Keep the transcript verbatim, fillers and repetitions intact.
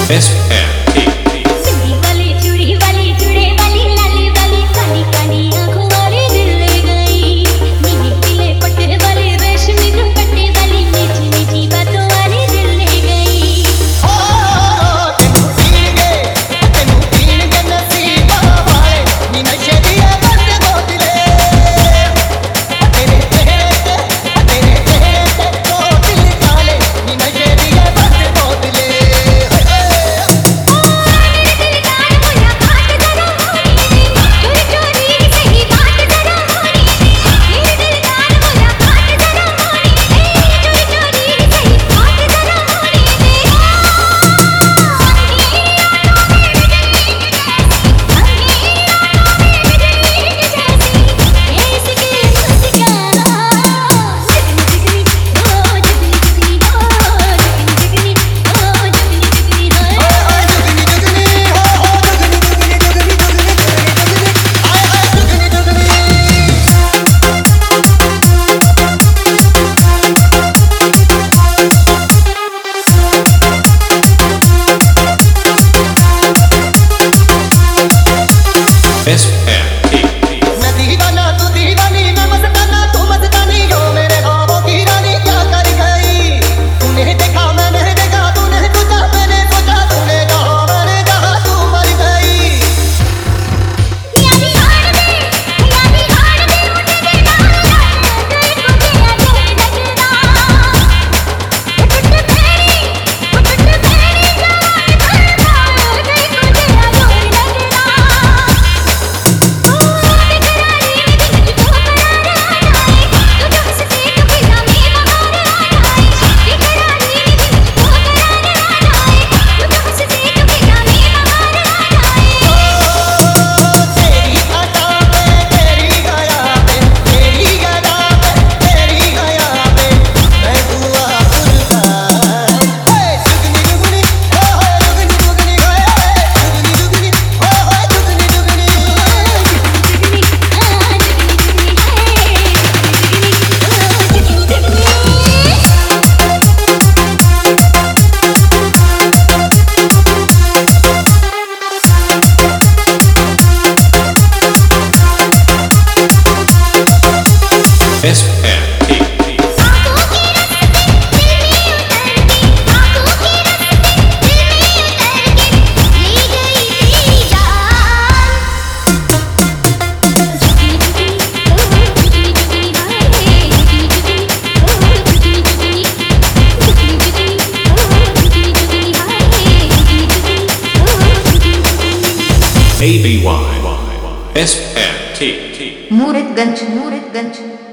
S M T S M T मैं दीवाना तू दीवानी मैं मस्ताना तू मस्तानी हो मेरे ख्वाबों की रानी क्या कर गई तूने देखा मैंने देखा तूने सोचा मैंने सोचा तूने कहा मैंने कहा तू मर गई यानी हार दे यानी हार दे मुझे देना गई तुझे अजय लगना टूट फेरी टूट फेरी जवानी भर गई तुझे अजय लगना S M T A B Y S M T Muratganj Muratganj